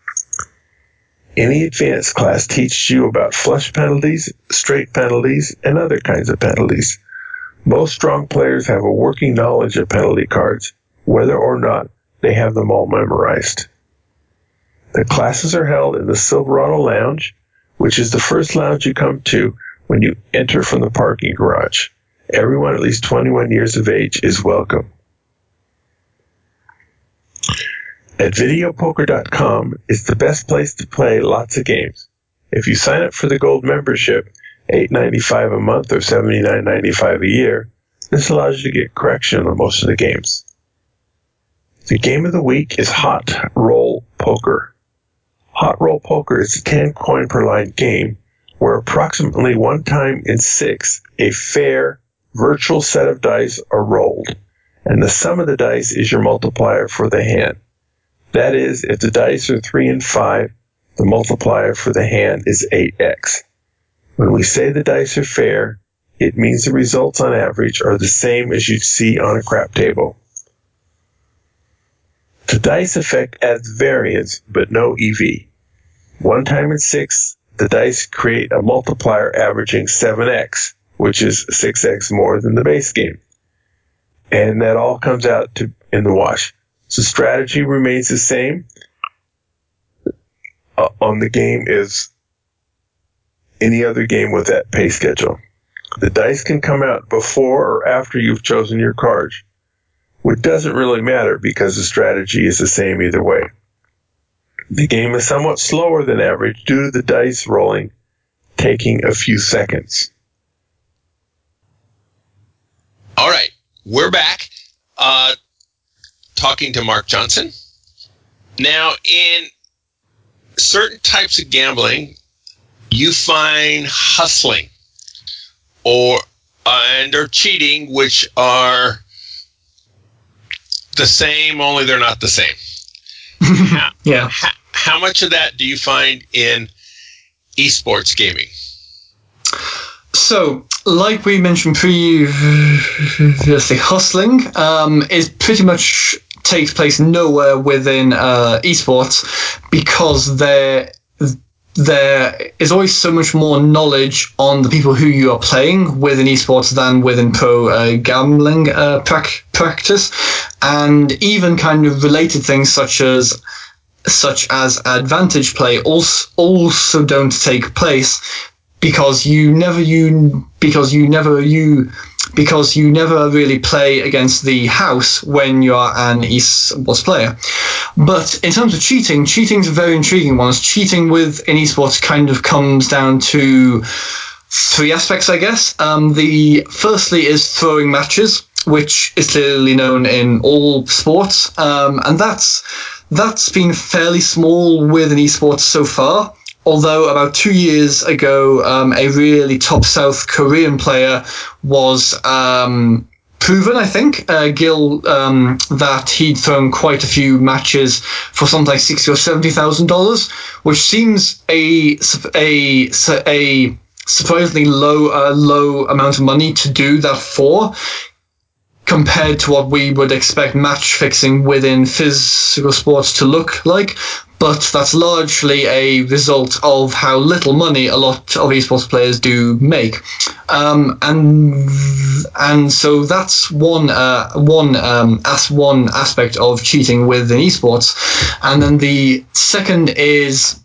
Any advanced class teaches you about flush penalties, straight penalties, and other kinds of penalties. Most strong players have a working knowledge of penalty cards, whether or not they have them all memorized. The classes are held in the Silverado Lounge, which is the first lounge you come to when you enter from the parking garage. Everyone at least twenty-one years of age is welcome. At video poker dot com is the best place to play lots of games. If you sign up for the gold membership, eight dollars and ninety-five cents a month or seventy-nine dollars and ninety-five cents a year, this allows you to get correction on most of the games. The game of the week is Hot Roll Poker. Hot Roll Poker is a ten coin per line game where approximately one time in six, a fair virtual set of dice are rolled, and the sum of the dice is your multiplier for the hand. That is, if the dice are three and five, the multiplier for the hand is eight x. When we say the dice are fair, it means the results on average are the same as you'd see on a crap table. The dice effect adds variance, but no E V. One time in six, the dice create a multiplier averaging seven x, which is six x more than the base game. And that all comes out to in the wash. So strategy remains the same uh, on the game as any other game with that pay schedule. The dice can come out before or after you've chosen your cards, which doesn't really matter because the strategy is the same either way. The game is somewhat slower than average due to the dice rolling taking a few seconds. All right, we're back. Uh, talking to Mark Johnson. Now, in certain types of gambling, you find hustling or uh, and or cheating, which are the same, only they're not the same. how, yeah. How, how much of that do you find in esports gaming? So, like we mentioned previously, hustling um, is pretty much takes place nowhere within uh, esports because there there is always so much more knowledge on the people who you are playing within esports than within pro uh, gambling uh, pra- practice, and even kind of related things such as such as advantage play also also don't take place. Because you never you because you never you because you never really play against the house when you are an esports player. But in terms of cheating, cheating is a very intriguing one. Cheating with in esports kind of comes down to three aspects, I guess. Um, the firstly is throwing matches, which is clearly known in all sports, um, and that's that's been fairly small within esports so far. Although about two years ago, um, a really top South Korean player was um, proven, I think, uh, Gil, um, that he'd thrown quite a few matches for something like sixty or seventy thousand dollars, which seems a a a surprisingly low uh, low amount of money to do that for, compared to what we would expect match fixing within physical sports to look like. But that's largely a result of how little money a lot of esports players do make, um, and and so that's one uh, one um, as one aspect of cheating within esports, and then the second is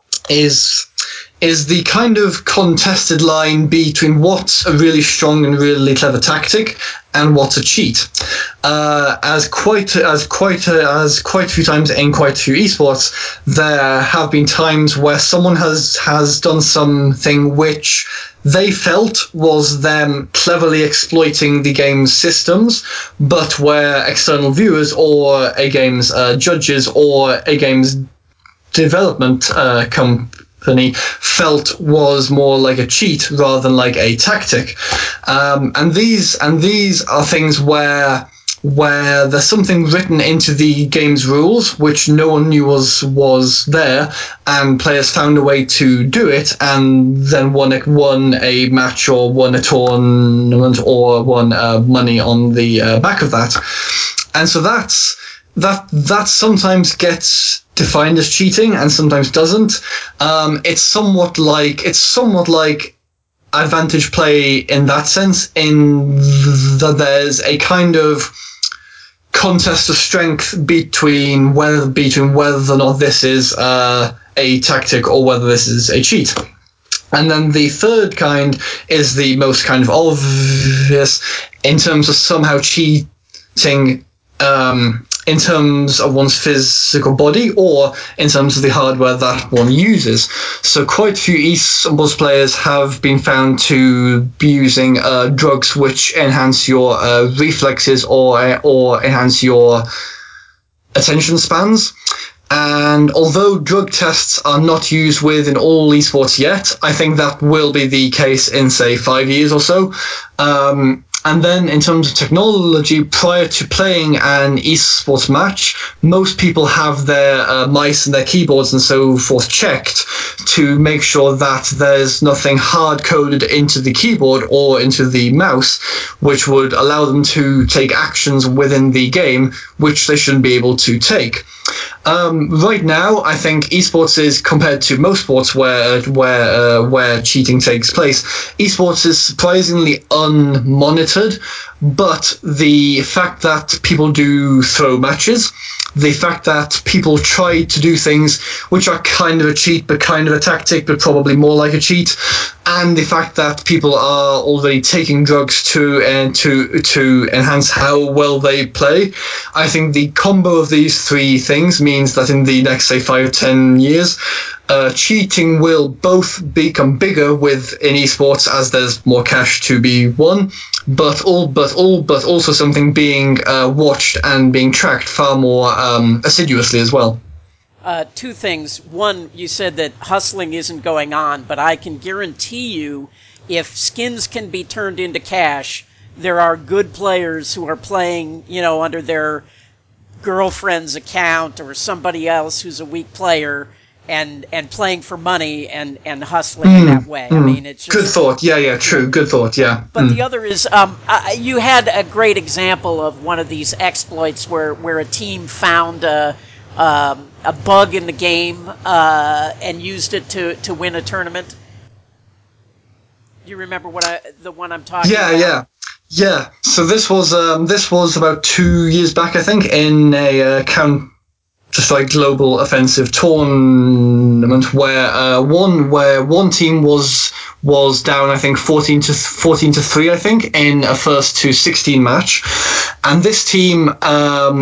is. is the kind of contested line between what's a really strong and really clever tactic and what's a cheat. Uh, as quite as quite as quite a few times in quite a few esports, there have been times where someone has has done something which they felt was them cleverly exploiting the game's systems, but where external viewers or a game's uh, judges or a game's development uh, company felt was more like a cheat rather than like a tactic, um, and these and these are things where where there's something written into the game's rules which no one knew was was there, and players found a way to do it, and then won a, won a match or won a tournament or won uh, money on the uh, back of that, and so that's. That that sometimes gets defined as cheating and sometimes doesn't. Um, it's somewhat like it's somewhat like advantage play in that sense, in that there's a kind of contest of strength between whether between whether or not this is uh, a tactic or whether this is a cheat. And then the third kind is the most kind of obvious in terms of somehow cheating. Um, in terms of one's physical body or in terms of the hardware that one uses. So quite a few esports players have been found to be using uh, drugs which enhance your uh, reflexes or or enhance your attention spans. And although drug tests are not used within all esports yet, I think that will be the case in, say, five years or so. Um, And then in terms of technology, prior to playing an esports match, most people have their uh, mice and their keyboards and so forth checked to make sure that there's nothing hard-coded into the keyboard or into the mouse, which would allow them to take actions within the game which they shouldn't be able to take. Um, right now, I think esports is, compared to most sports where where uh, where cheating takes place, esports is surprisingly unmonitored. But the fact that people do throw matches, the fact that people try to do things which are kind of a cheat but kind of a tactic but probably more like a cheat, and the fact that people are already taking drugs to and to to enhance how well they play, I think the combo of these three things means that in the next, say, five, ten years, uh, cheating will both become bigger within esports as there's more cash to be won, but all but all but also something being uh, watched and being tracked far more um, assiduously as well. Uh, two things. One, you said that hustling isn't going on, but I can guarantee you, if skins can be turned into cash, there are good players who are playing, you know, under their girlfriend's account or somebody else who's a weak player, and and playing for money and and hustling mm, in that way. Mm. I mean, it's just, good thought. Yeah, yeah, true. Good thought. Yeah. But mm. the other is, um, uh, you had a great example of one of these exploits where where a team found a um, a bug in the game uh, and used it to to win a tournament. Do you remember what I the one I'm talking yeah, about? Yeah, yeah. Yeah, so this was um, this was about two years back, I think, in a uh, count just like global offensive tournament where uh, one where one team was was down, I think fourteen to fourteen to three, I think, in a first to sixteen match, and this team um,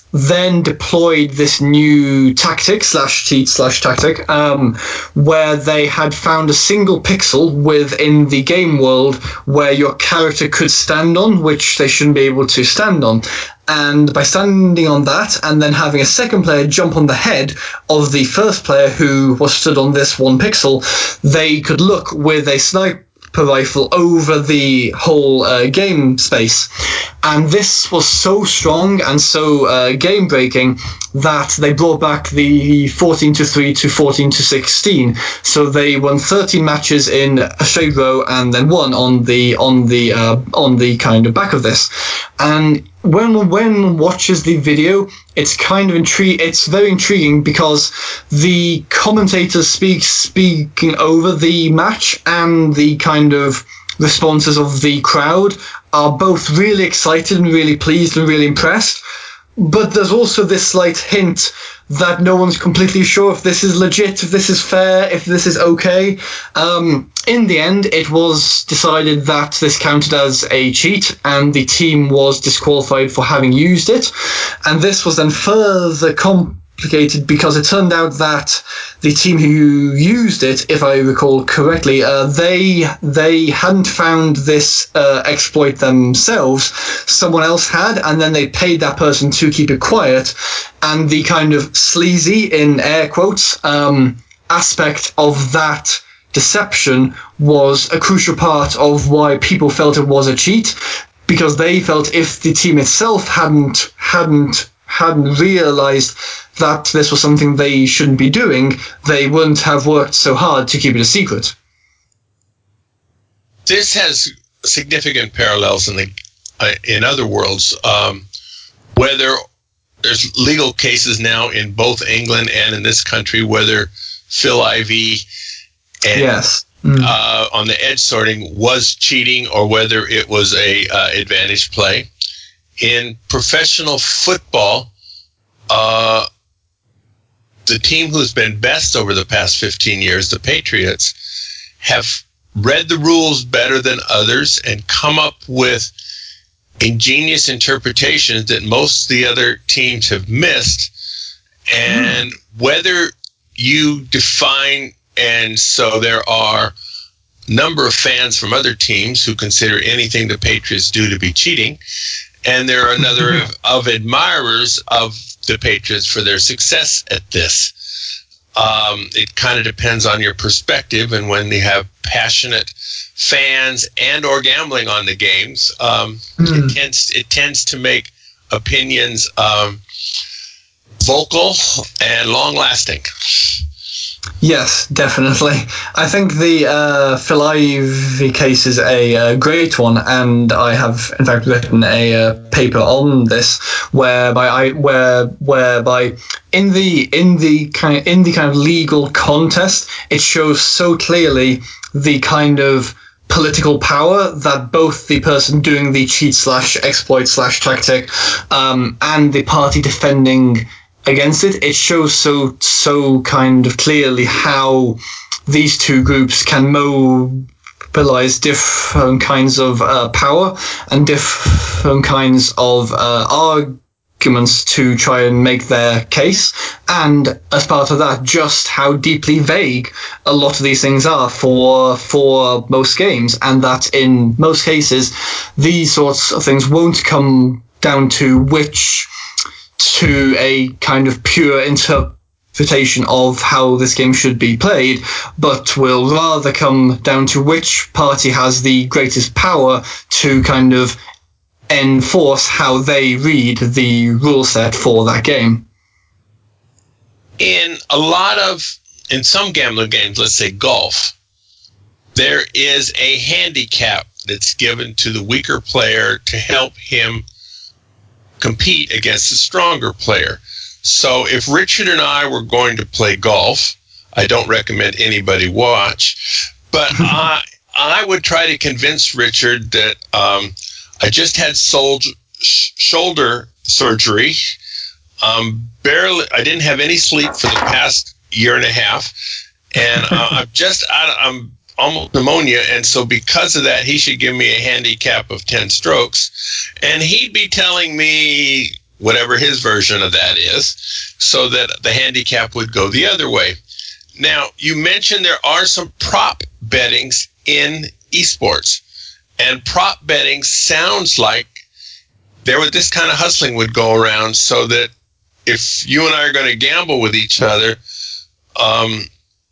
then deployed this new tactic slash cheat slash tactic um, where they had found a single pixel within the game world where your character could stand on, which they shouldn't be able to stand on. And by standing on that and then having a second player jump on the head of the first player who was stood on this one pixel, they could look with a sniper rifle over the whole uh, game space. And this was so strong and so uh, game breaking that they brought back the fourteen to three to fourteen to sixteen. So they won thirteen matches in a straight row and then won on the on the uh, on the kind of back of this. And when when one watches the video, it's kind of intri- it's very intriguing because the commentators speak speaking over the match and the kind of responses of the crowd are both really excited and really pleased and really impressed. But there's also this slight hint that no one's completely sure if this is legit, if this is fair, if this is okay. Um, in the end, it was decided that this counted as a cheat and the team was disqualified for having used it. And this was then further complicated because it turned out that the team who used it, if I recall correctly, uh, they they hadn't found this uh, exploit themselves. Someone else had, and then they paid that person to keep it quiet. And the kind of sleazy, in air quotes, um, aspect of that deception was a crucial part of why people felt it was a cheat, because they felt if the team itself hadn't hadn't hadn't realized that this was something they shouldn't be doing, they wouldn't have worked so hard to keep it a secret. This has significant parallels in the uh, in other worlds. Um, whether there's legal cases now in both England and in this country, whether Phil Ivey and yes. Mm. uh, on the edge sorting was cheating or whether it was a uh, advantage play. In professional football, uh, the team who's been best over the past fifteen years, the Patriots, have read the rules better than others and come up with ingenious interpretations that most of the other teams have missed. And whether you define, and so there are a number of fans from other teams who consider anything the Patriots do to be cheating, and there are another of, of admirers of the Patriots for their success at this. Um, it kind of depends on your perspective, and when they have passionate fans and or gambling on the games, um, mm. it tends it tends to make opinions um, vocal and long lasting. Yes, definitely. I think the uh, Phil Ivey case is a uh, great one, and I have in fact written a uh, paper on this, whereby I where whereby in the in the kind of, in the kind of legal contest, it shows so clearly the kind of political power that both the person doing the cheat slash exploit slash tactic um, and the party defending against it, it shows so so kind of clearly how these two groups can mobilize different kinds of uh, power and different kinds of uh, arguments to try and make their case, and as part of that, just how deeply vague a lot of these things are for for most games, and that in most cases these sorts of things won't come down to which to a kind of pure interpretation of how this game should be played, but will rather come down to which party has the greatest power to kind of enforce how they read the rule set for that game. In a lot of, in some gambling games, let's say golf, there is a handicap that's given to the weaker player to help him compete against a stronger player. So if Richard and I were going to play golf, I don't recommend anybody watch, but I I would try to convince Richard that um, I just had sold sh- shoulder surgery. Um, barely, I didn't have any sleep for the past year and a half, and uh, I'm just out of, I'm almost pneumonia, and so because of that, he should give me a handicap of ten strokes, and he'd be telling me whatever his version of that is, so that the handicap would go the other way. Now, you mentioned there are some prop bettings in esports, and prop betting sounds like there would this kind of hustling would go around, so that if you and I are going to gamble with each other, um,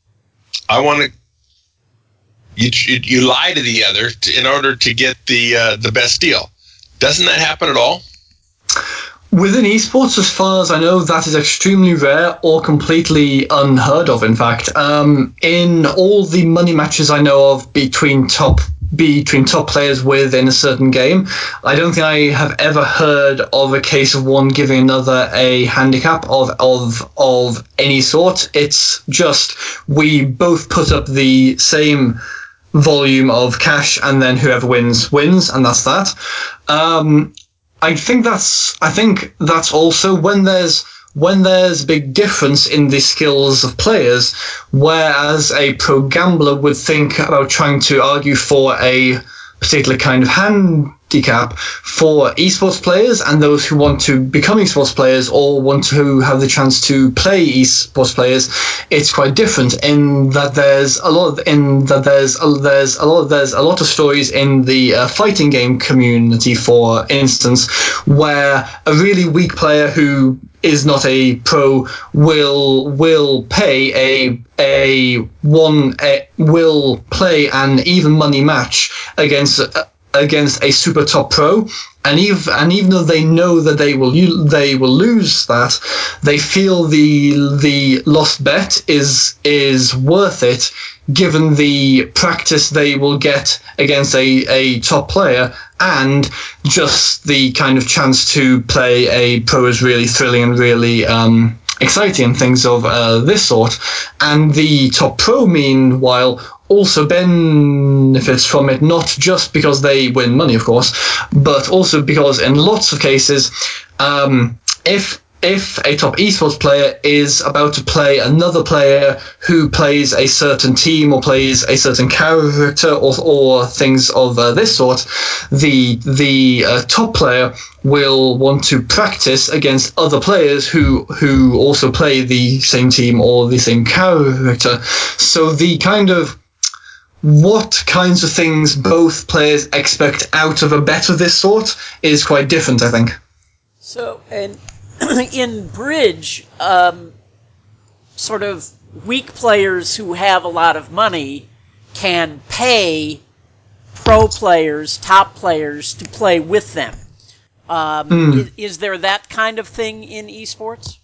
I want to you, you you lie to the other to, in order to get the uh, the best deal. Doesn't that happen at all? Within esports, as far as I know, that is extremely rare or completely unheard of, in fact. Um, in all the money matches I know of between top between top players within a certain game, I don't think I have ever heard of a case of one giving another a handicap of of of any sort. It's just we both put up the same volume of cash, and then whoever wins wins, and that's that. Um, I think that's I think that's also when there's when there's a big difference in the skills of players, whereas a pro gambler would think about trying to argue for a particular kind of handicap for esports players and those who want to become esports players or want to have the chance to play esports players. It's quite different in that there's a lot of, in that there's a, there's a lot there's a lot of stories in the uh, fighting game community, for instance, where a really weak player who is not a pro will will pay a a one a, will play an even money match against uh, against a super top pro, and even and even though they know that they will they will lose that, they feel the the lost bet is is worth it, given the practice they will get against a, a top player, and just the kind of chance to play a pro is really thrilling and really um, exciting and things of uh, this sort. And the top pro, meanwhile, also benefits from it, not just because they win money, of course, but also because in lots of cases, um, if if a top esports player is about to play another player who plays a certain team or plays a certain character or, or things of uh, this sort, the the uh, top player will want to practice against other players who who also play the same team or the same character. So the kind of what kinds of things both players expect out of a bet of this sort is quite different, I think. So, and in bridge, um, sort of weak players who have a lot of money can pay pro players, top players, to play with them. Um, mm. is, is there that kind of thing in esports?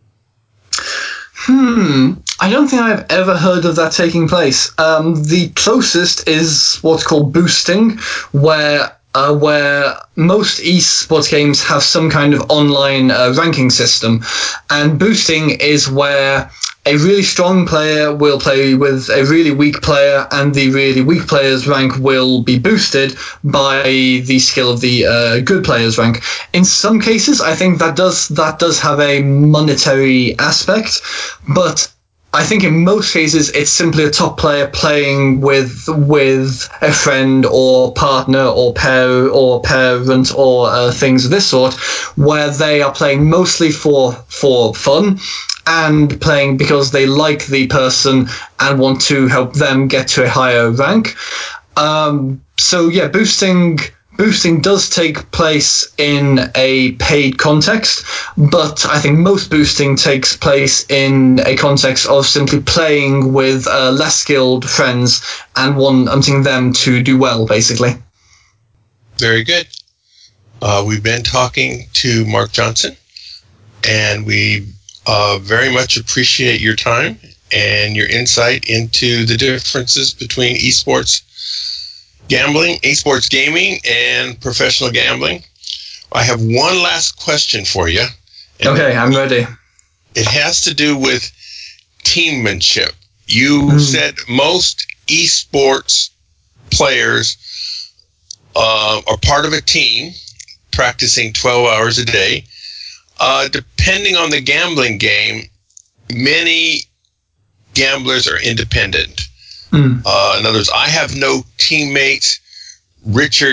Hmm. I don't think I've ever heard of that taking place. Um, the closest is what's called boosting, where uh, where most esports games have some kind of online uh, ranking system, and boosting is where a really strong player will play with a really weak player, and the really weak player's rank will be boosted by the skill of the uh, good player's rank. In some cases, I think that does that does have a monetary aspect, but I think in most cases it's simply a top player playing with with a friend or partner or pair or parent or uh, things of this sort, where they are playing mostly for for fun and playing because they like the person and want to help them get to a higher rank. Um, so yeah, boosting. Boosting does take place in a paid context, but I think most boosting takes place in a context of simply playing with uh, less skilled friends and wanting them to do well, basically. Very good. Uh, we've been talking to Mark Johnson, and we uh, very much appreciate your time and your insight into the differences between esports gambling, esports gaming, and professional gambling. I have one last question for you. Okay, I'm ready. It has to do with teammanship. You mm. said most esports players uh, are part of a team practicing twelve hours a day. Uh, depending on the gambling game, many gamblers are independent. Mm. Uh, in other words, I have no teammates. Richard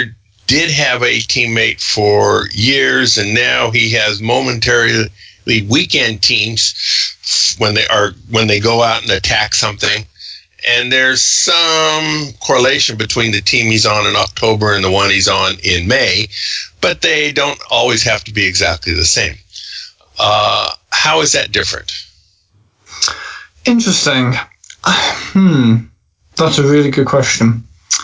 did have a teammate for years, and now he has momentarily weekend teams when they are when they go out and attack something. And there's some correlation between the team he's on in October and the one he's on in May, but they don't always have to be exactly the same. Uh, how is that different? Interesting. Hmm. That's a really good question.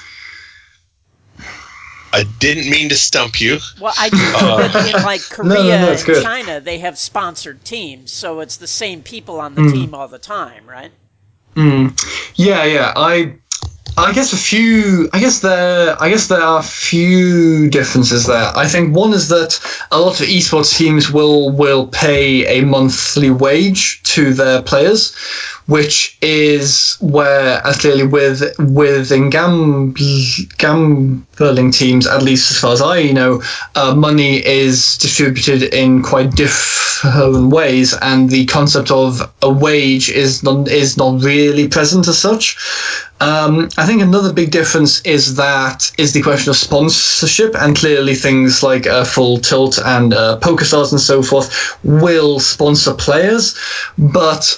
I didn't mean to stump you. Well, I just know that in like Korea No, no, no, it's and good. China, they have sponsored teams, so it's the same people on the Mm. team all the time, right? Mm. Yeah, yeah. I I guess a few. I guess there. I guess there are a few differences there. I think one is that a lot of esports teams will will pay a monthly wage to their players, which is where, as clearly with within gam, gambling teams, at least as far as I know, uh, money is distributed in quite different ways, and the concept of a wage is not is not really present as such. Um, I think another big difference is that is the question of sponsorship, and clearly things like uh, Full Tilt and uh, PokerStars and so forth will sponsor players, but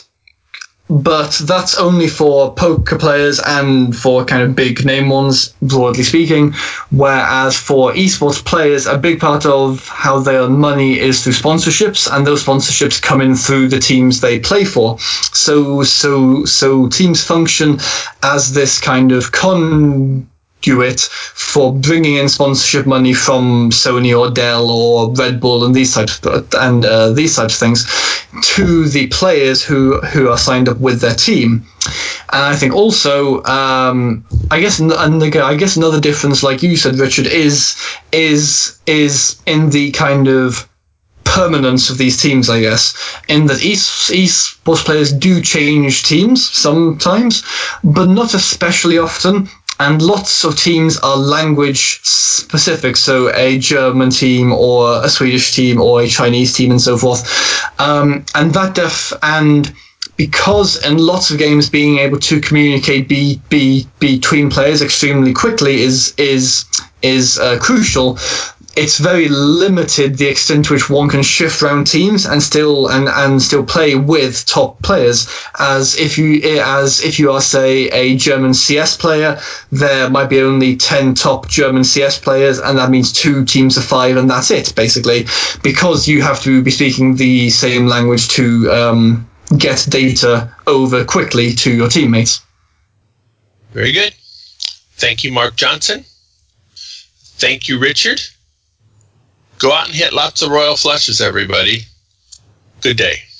but that's only for poker players and for kind of big name ones, broadly speaking. Whereas for esports players, a big part of how they earn money is through sponsorships, and those sponsorships come in through the teams they play for. So, so, so teams function as this kind of con. It for bringing in sponsorship money from Sony or Dell or Red Bull and these types of, and uh, these types of things to the players who who are signed up with their team. And I think also, um, I guess, and I guess another difference, like you said, Richard, is is is in the kind of permanence of these teams, I guess, in that esports players do change teams sometimes, but not especially often. And lots of teams are language specific, so a German team or a Swedish team or a Chinese team and so forth. Um, and that def and because in lots of games being able to communicate be, be, between players extremely quickly is is is uh, crucial. It's very limited the extent to which one can shift around teams and still and, and still play with top players. As if you as if you are, say, a German C S player, there might be only ten top German C S players, and that means two teams of five, and that's it basically, because you have to be speaking the same language to um, get data over quickly to your teammates. Very good. Thank you, Mark Johnson. Thank you, Richard. Go out and hit lots of royal flushes, everybody. Good day.